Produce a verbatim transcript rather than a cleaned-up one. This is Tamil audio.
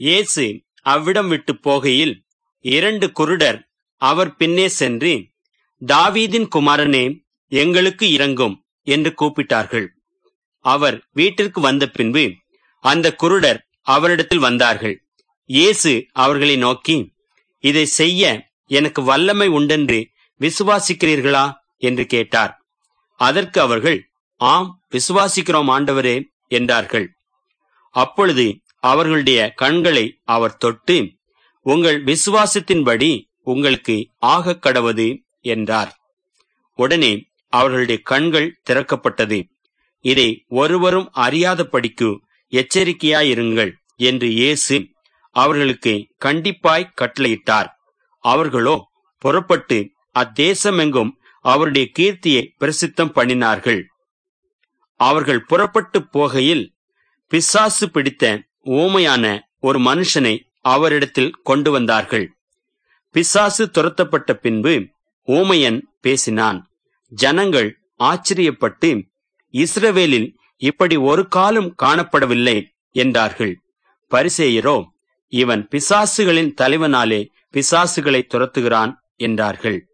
இயேசு அவ்விடம் விட்டு போகையில் இரண்டு குருடர் அவர் பின்னே சென்று, தாவீதின் குமாரனே, எங்களுக்கு இரங்கும் என்று கூப்பிட்டார்கள். அவர் வீட்டிற்கு வந்த பின்பு அந்த குருடர் அவரிடத்தில் வந்தார்கள். இயேசு அவர்களை நோக்கி, இதை செய்ய எனக்கு வல்லமை உண்டென்று விசுவாசிக்கிறீர்களா என்று கேட்டார். அதற்கு அவர்கள், ஆம், விசுவாசிக்கிறோம் ஆண்டவரே என்றார்கள். அப்பொழுது அவர்களுடைய கண்களை அவர் தொட்டு, உங்கள் விசுவாசத்தின்படி உங்களுக்கு ஆகக் கடவது என்றார். உடனே அவர்களுடைய கண்கள் திறக்கப்பட்டது. இதை ஒருவரும் அறியாதபடிக்கு எச்சரிக்கையாயிருங்கள் என்று இயேசு அவர்களுக்கு கண்டிப்பாய் கட்டளையிட்டார். அவர்களோ புறப்பட்டு அத்தேசமெங்கும் அவருடைய கீர்த்தியை பிரசித்தம் பண்ணினார்கள். அவர்கள் புறப்பட்டு போகையில் பிசாசு பிடித்த ஊமையான ஒரு மனுஷனை அவரிடத்தில் கொண்டு வந்தார்கள். பிசாசு துரத்தப்பட்ட பின்பு ஊமையன் பேசினான். ஜனங்கள் ஆச்சரியப்பட்டு, இஸ்ரவேலில் இப்படி ஒரு காலம் காணப்படவில்லை என்றார்கள். பரிசேயரோ, இவன் பிசாசுகளின் தலைவனாலே பிசாசுகளை துரத்துகிறான் என்றார்கள்.